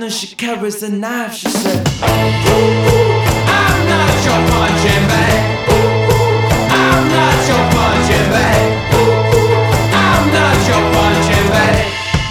and she carries a knife. She said, I'm not your punching bag. I'm not your punching bag. I'm not your punching bag.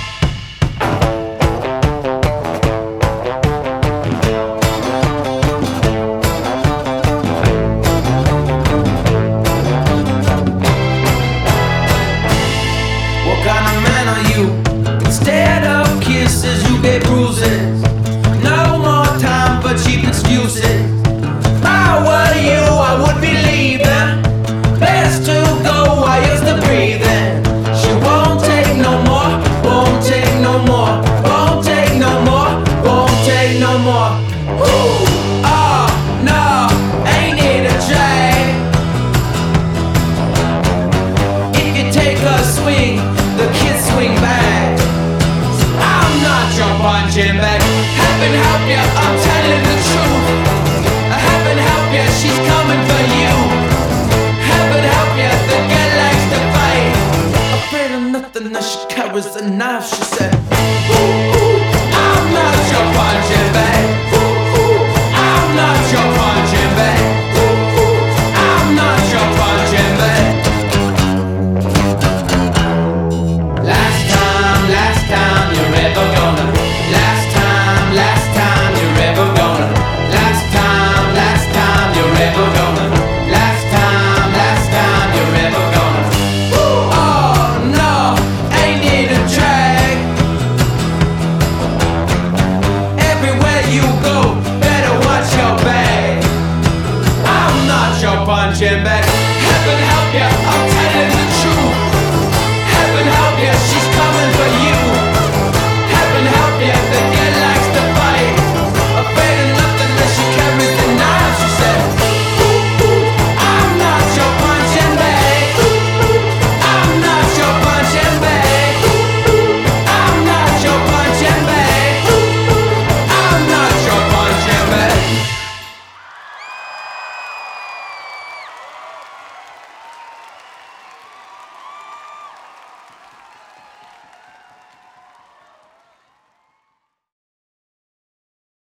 What kind of man are you? Instead of kisses, you get bruises. No more time for cheap excuses. If I were you, I would be leaving. Best to go while you're still breathing. She won't take no more, won't take no more, won't take no more, won't take no more. Ooh, oh, no, ain't it a drag? If you take a swing, the kids swing back. I'm not your punching bag. Heaven help ya, I'm telling the truth. Heaven help ya, she's coming for you. Heaven help ya, the girl likes to fight. afraid of nothing and she carries a knife. She said, I'm not your punching bag.